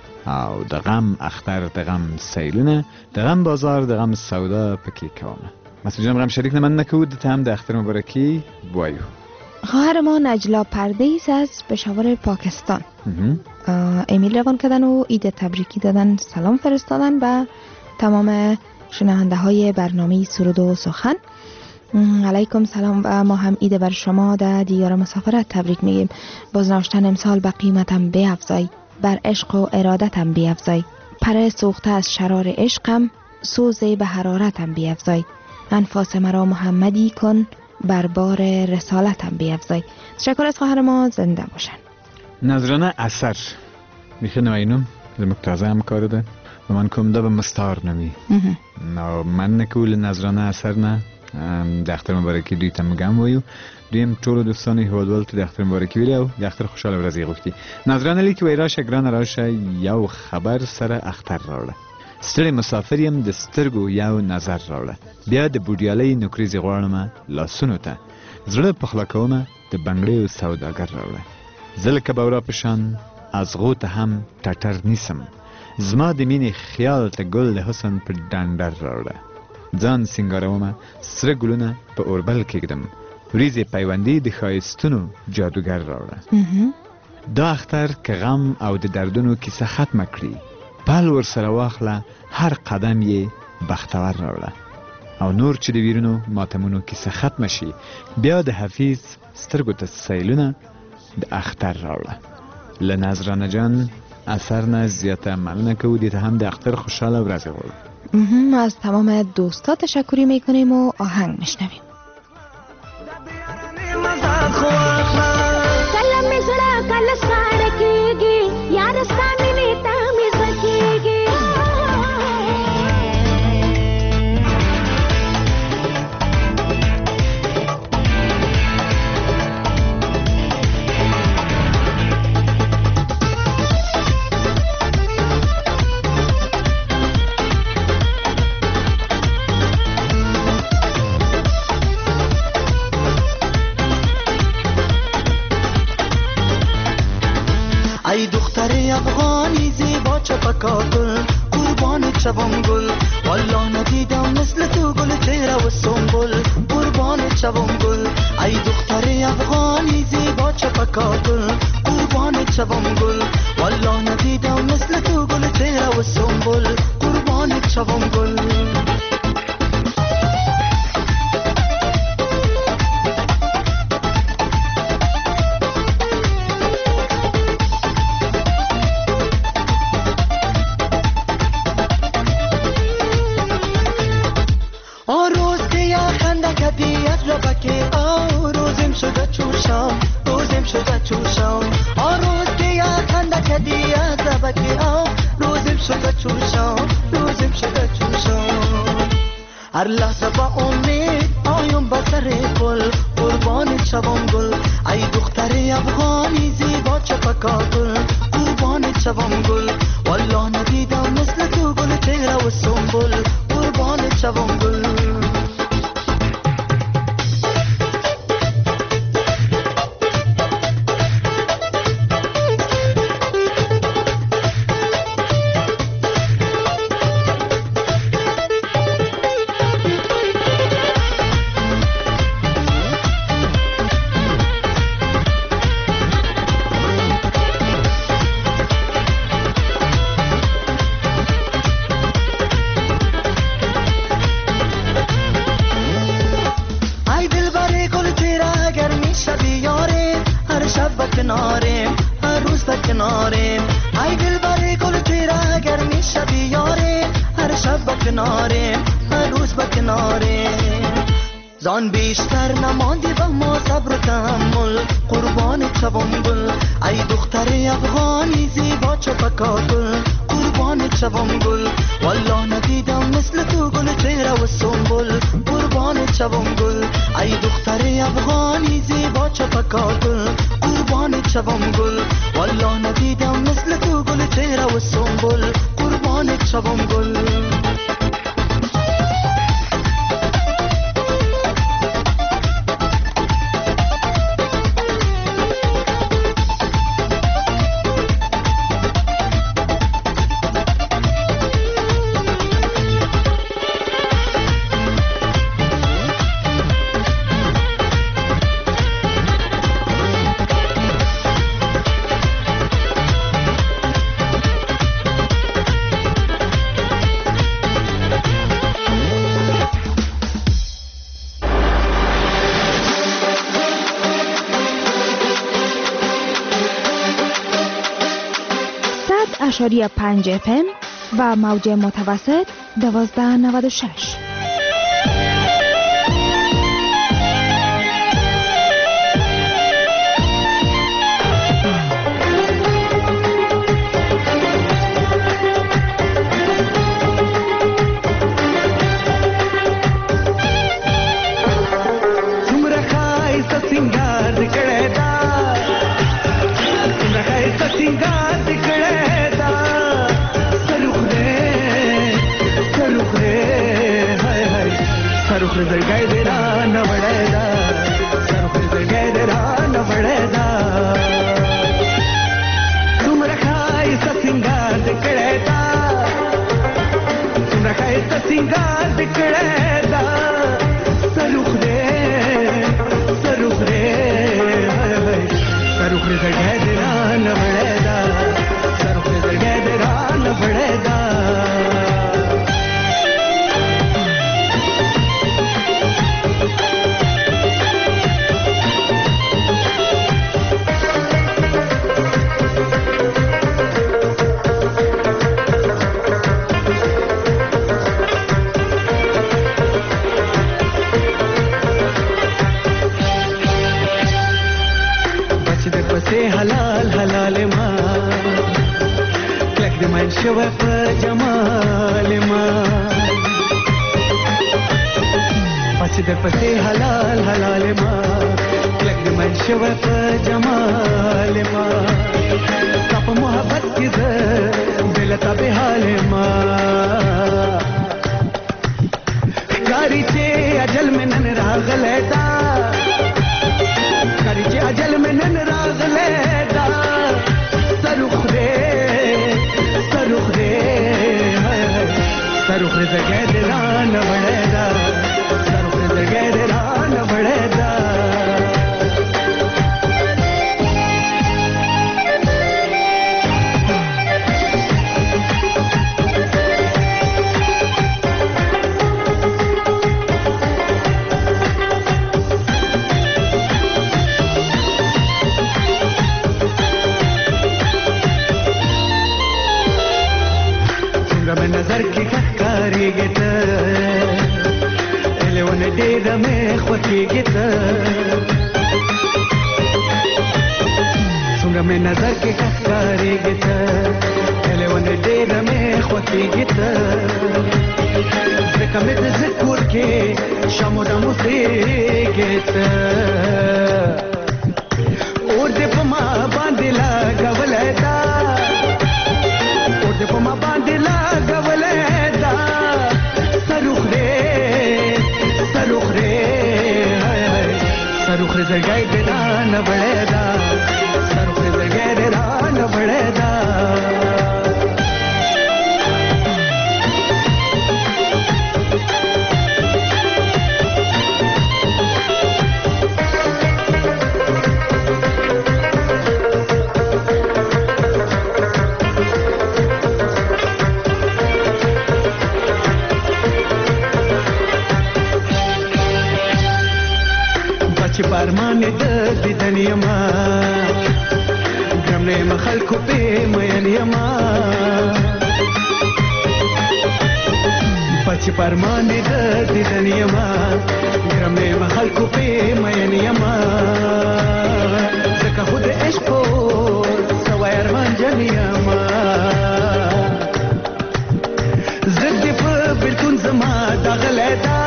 G: او د غم اختر د غم سیلونه د غم بازار د غم سودا پکې کومه مسعود جانم غم شریک من نکود تا هم د اختر مبارکی بوایو.
H: خواهر ما نجلا پردیس از پشاور پاکستان ایمیل روان کردن و عید تبریکی دادن، سلام فرستادن و تمام شنونده های برنامه سرود و سخن. علیکم سلام و ما هم عید بر شما در دیار مسافرت تبریک میگیم. بازناشتن امسال به قیمتم بیافزای، بر عشق و ارادتم بیافزای، پر سوخته از شرار عشقم سوزه به حرارتم بیافزای، انفاس مرا محمدی کن بر بار رسالتم بیافزای. تشکر از خواهر ما، زنده باشن.
G: نظرانه اثر میخه اینم مکتازه هم کار ده و من کم ده به مستار نمی نو من نکول نظرانه اثر نه د اختر مبارکی دوی تم گم وایو دویم ټولو دوستانو هیوادوالو ته د اختر مبارکي ویلې او د اختر خوشحاله ورځ یې غوښتي. نظرانه لیکي وایي راشه ګرانه راشه یو خبر سره اختر راوړه، ستړی مسافر یم د سترګو یو نظر راوړه، بیا د بوډیالۍ نوکریزې غواړمه لاسونو ته، زړه پخلا کومه د بنګړیو سوداګر راوړه، زه لکه بورا په شان ازغو ته هم ټټر نیسم، زما د مینې خیال ته ګل د حسن په ډنډر راوړه، ځان سینګارومه سره ګلونه په اوربل کېږدم، وریځې پیوندي د ښایستونو جادوګر راوړه. دا اختر که غم او د دردونو کیسه ختمه کړي، پل ور سره واخله هر قدم یې بختور راوړه، او نور چې د ویرونو ماتمونو کیسه ختمه شي، بیا د حفیظ سترګو ته سیلونه د اختر راوړه. له نظرانه جان اثر نه زیاته مننه کوو، دې ته هم د اختر خوشحاله ورځ غواړو.
H: از تمام دوستا تشکری میکنیم و آهنگ میشنویم.
K: سلام میزړه کله ساړه کېږي یار ستا مینې ته مې زړه کېږي
F: ای دختر افغانی زیبا چپکاگل قربانت شوم گل والا ندیدم مثل تو گل تیره و سنبل قربانت شوم گل ای دختر افغانی زیبا چپکاگل قربانت شوم گل والا ندیدم مثل تو گل تیره و سنبل قربانت شوم گل شده چوشم روزم شده چوشم آروز که یا خندک هدیه زبکی آم روزم شده چوشم روزم شده چوشم هر لحظه با امید آیم به سر گل قربانت شوم گل ای دختر افغانی زیبا چپکا گل قربانت شوم گل والا ندیدم مثل تو گل تیره و سنبل قربانت شوم گل زان بیشتر نماندی و ما صبر و تحمل قربانت شوم گل ای دختر افغانی زیبا چپکا گل قربانت شوم گل والا ندیدم مثل تو گل تیره و سنبل قربانت شوم گل ای دختر افغانی زیبا چپکا گل قربانت شوم گل والا ندیدم مثل تو گل تیره و سنبل قربانت شوم گل
H: اشاری پنج اف ام و موج متوسط دوازده نود و شش.
J: زړګی دې را نه وړی دا سرخ زړګی دې را نه وړی دا څومره ښایسته سینګار دې کړی دا څومره ښایسته سینګار دې کړی دا سرخ دې سرخ دې سرخ زړګی دې را نه وړی دا سرخ زړګی دې را نه وړی دا حلال حلال ما کلک دې من شوه په جمال ما پسې در پسې حلال حلال ما کلک دې من شوه په جمال ما ستا په محبت کې زه بېلته بې حال ما ښکاري چې اجل مې نن راغلی دا ښکاري چې اجل مې نن راغلی دا سرخ دې سرخ دې سرخ دې زړګی دې را نه وړی دا سرخ دې زړګی دې را نه وړی دا نظر کې ښکارېږي ته لیونه ډېره مې خوښېږي ته څومره مې نظر کې ښکارېږي ته لیونه ډېره مې خوښېږي ته ځکه مې د زه کور کې شمودم اوسېږي ته اور دې په ما باندې لګولی دا اور دې په ما باندې لګولی دا سرخ دې سرخ دې سرخ دې زړګی دې را نه وړی دا سرخ دې زړګی دې را نه وړی دا چې پارمان د دیدن یما ګرم نه یم خلکو پې مین یما چې پارمان د دیدن یما ګرم نه یم خلکو پې مین یما ځکه خو د عشقو سوی ارمان جن یما زه دې په بېلتون زما داغلی دا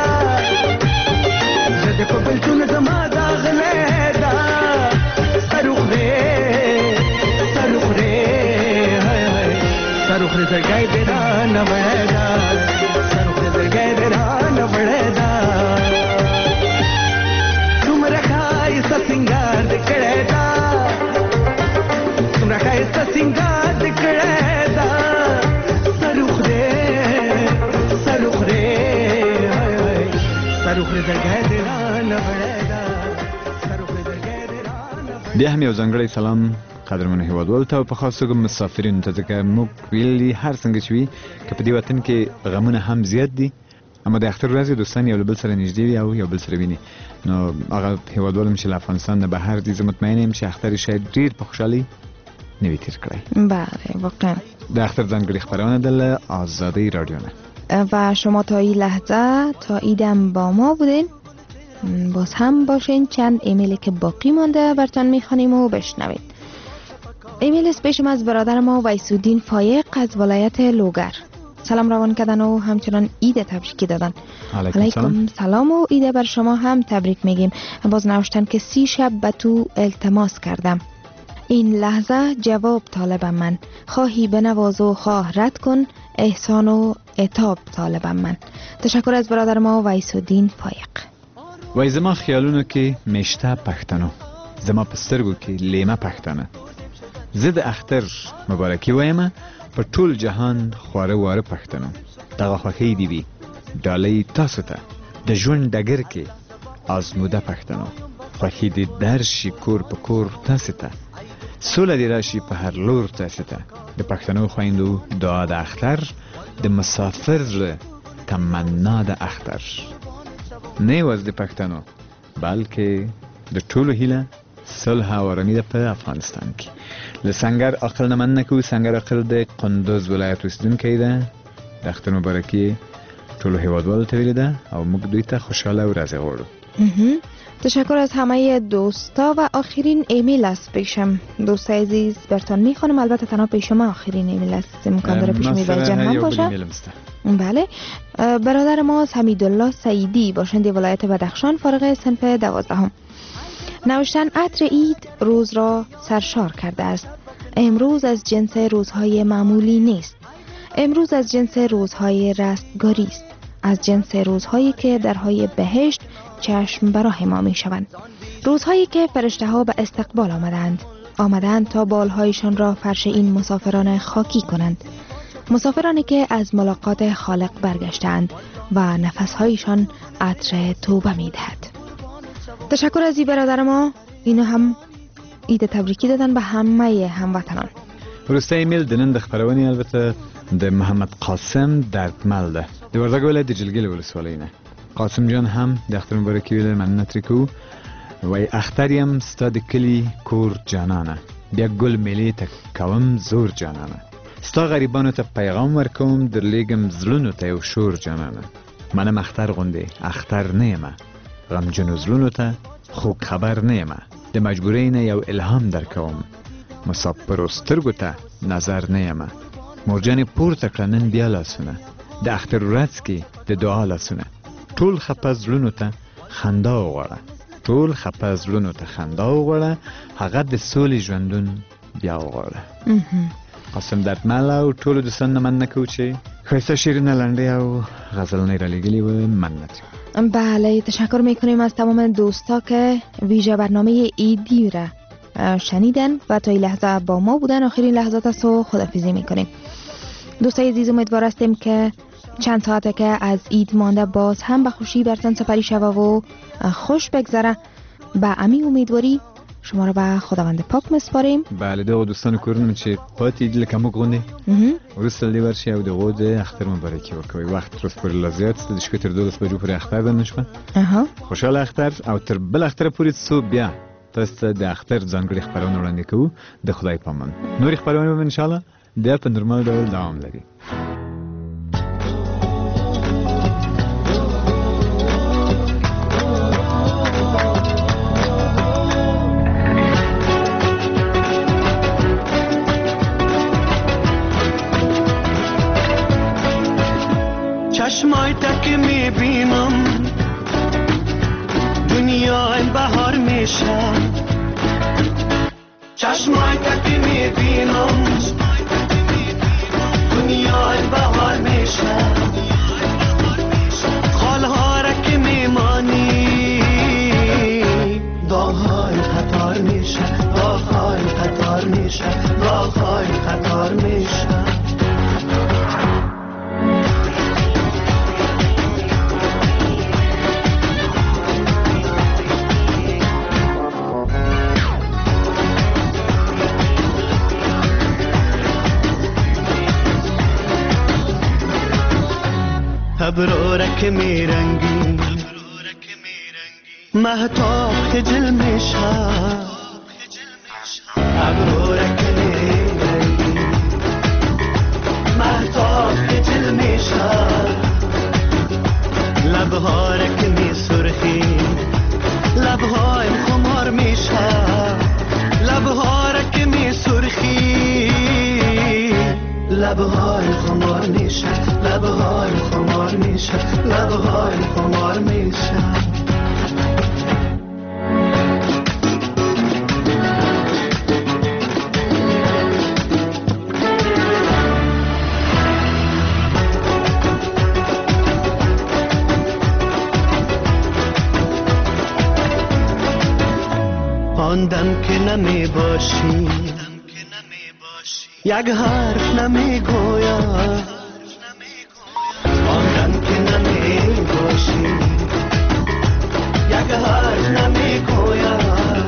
J: زه دې په بېلتون زما داغلی دا سرخ دې سرخ دې سرخ دې زړګی دې را نه وړی دا سرخ دې زړګی دې را نه وړی دا څومره ښایسته سینګار دې کړی دا څومره ښایسته سینګار دې کړی دا سرخ دې سرخ دې سرخ دې زړګی دې را نه وړی دا سرخ دې زړګی دې را نه وړی.
G: بیا هم یو ځانګړی سلام قدرمنو هیوادوالو ته او په خاص توګه مسافرینو ته، ځکه موږ ویلي هر څنګه چې وي که په دې وطن کې غمونه هم زیات دي، اما د اختر ورځې دوستان یو له بل سره نږدې وي او یو بل سره ویني. نو هغه هیوادوال هم چې له افغانستان نه بهر دي، زه مطمئن یم چې اختر یې شاید ډېر په خوشحالۍ نه وي تېر کړی.
H: بله واقعا
G: د اختر ځانګړي خبرونه د آزادی رادیو نه.
H: و شما تا این لحظه تا ایدم با ما بودین. باز هم باشین چند ایمیلی که باقی مانده براتون میخوانیم و بشنوید. ایمیل است پیشم از برادر ما ویسودین فایق از ولایت لوگر. سلام روان کردن و همچنان عید تبریکی دادن.
G: علیکم,
H: علیکم سلام. سلام و عید بر شما هم تبریک میگیم. باز نوشتن که سی شب به تو التماس کردم، این لحظه جواب طالبم من، خواهی بنواز و خواه رد کن، احسان و عتاب طالبم من. تشکر از برادر ما ویسودین فایق.
G: وای زما خیالونو کې میشته پښتنو، زما پسترګو کې لیمه پښتنه. زه د اختر مبارکي وایم په ټول جهان خواره واره پښتنو. دغه خوښۍ دی وي ډالۍ تاسو ته د ژوند ډګر کې آزموده پښتنو. خوښي دې درشي کور په کور تاسو ته، سوله دې راشي په هر لور تاسو ته. د پښتنو خویندو دعا د اختر، د مسافر تمنا د اختر. نه یوازې د پښتنو بلکې د ټولو هیله صلح او آرامي ده په افغانستان کې. له سنگر عقل نه مننه کوو. سنگر عقل د قندوز ولایت اوسیدونکی ده. د اختر مبارکي ټولو هیوادوالو ته ویلې ده او موږ دوی ته خوشحاله ورځې غواړو.
H: تشکر از همه دوستا و آخرین ایمیل است پیشم. دوستای عزیز برتان میخوانم، البته تنها پیش شما آخرین ایمیل است، امکان داره پیش می برجن هم باشه. بله. برادر ما حمیدالله سعیدی باشنده ولایت بدخشان فارغ صنف دوازدهم نوشتن عطر عید روز را سرشار کرده است. امروز از جنس روزهای معمولی نیست، امروز از جنس روزهای رستگاری است، از جنس روزهایی که درهای بهشت چشم براه ما می شوند، روزهایی که فرشته ها به استقبال آمدند آمدند تا بالهایشان را فرش این مسافران خاکی کنند، مسافرانی که از ملاقات خالق برگشتند و نفسهایشان عطر توبه می دهد. تشکر از این برادر ما. اینو هم عید تبریکی دادن به همه هموطنان.
G: وروسته ایمیل د نن د خبرونې البته د محمد قاسم دردمل ده، د وردګ ولایت د جلګل ولسوالۍ نه. قاسم جان هم د اختر مبارکي ویل مننه ترې کوو. وایي اختر یم ستا د کلي کور جانانه، بیا ګل میلې ته کوم زور جانانه، ستا غریبانو ته پیغام ورکوم درلیږم زړونو ته یو شور جانانه. منم اختر غوندې اختر نه یمه، غمجنو زړونو ته خوږ خبر نه یمه، د مجبورۍ نه یو الهام درکوم، مسافرو سترګو ته نظر نه یمه. مورجانې پورته کړه نن بیا لاسونه، د اختر ورځ کې د دعا لاسونه. ټول خپه زړونو ته خندا وغواړه، ټول خپه زړونو ته خندا وغواړه، هغه د سولې ژوندون بیا وغواړه. قاسم دردمل او ټولو دوستانو نه مننه کوو چې ښایسته شعرونه لنډې او غزلنۍ رالیږلي و. مننه.
H: بله تشکر میکنیم از تمام دوستا که ویژه برنامه ایدی را شنیدن و تا این لحظه با ما بودن. آخرین لحظات است و خداحافظی میکنیم. دوستای عزیز امیدوار هستیم که چند ساعته که از عید مانده باز هم به خوشی برتن سپری شوه و خوش بگذره. به امی امیدواری شما را به خداوند پاک مسپاریم.
G: بله دغه دوستانو کورونه چې پاتې دي لکه موږ غوندې وروسته دې ورشي او دغو د اختر مبارکي ورکوئ. وخت تر اوسه پورې لا زیات دی، د شپې تر دولس بجو پورې اختر ده نه شوه. خوشحاله اختر او تر بل اختره پورې څو بیا تاسو ته د اختر ځانګړي خپرونه وړاندې کوو. د خدای په امان نورې خپرونې به انشاءالله بیا په نورمال ډول دوام لري.
J: چشمای تک میبینم دنیا این بهار میشه، چشمای تک میبینم دنیا این بهار میشه، خالها را که میمانی داغهای خطار میشه، داغهای خطار میشه، داغهای خطار میشه. ابرارک میرنگی مهتاب خجل میشه، ابرارک میرنگی
F: لبهای خمار میشن لبهای خمار میشن لبهای خمار میشن آن دم که نمی باشی یک حرف نمی گویم آن دم که نمی باشی یک حرف نمی گویم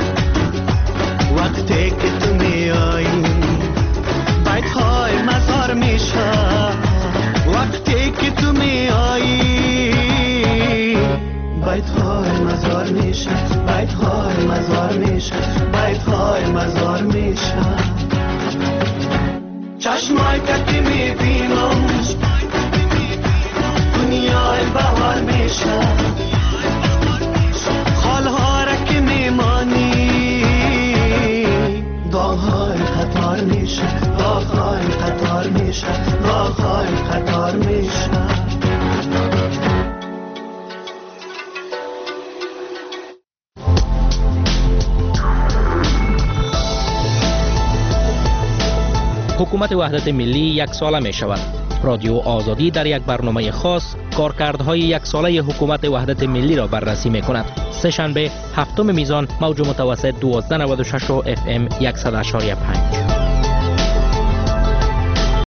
F: وقتی که تو می آیی بیت های مزار می شد وقتی که تو می آیی بیت های مزار می شد بیت های مزار می شد بیت های مزار می شد چشمای که می بینم دنیای بهار می شد خالها را که می مانی داغهای قطار می شد داغهای قطار می شد داغهای قطار می شد
L: حکومت وحدت ملی یک ساله می شود. رادیو آزادی در یک برنامه خاص کارکردهای یک ساله حکومت وحدت ملی را بررسی می کند. سه شنبه هفتم میزان موج متوسط دوازده نود و شش و اف ام صد و شش و پنج.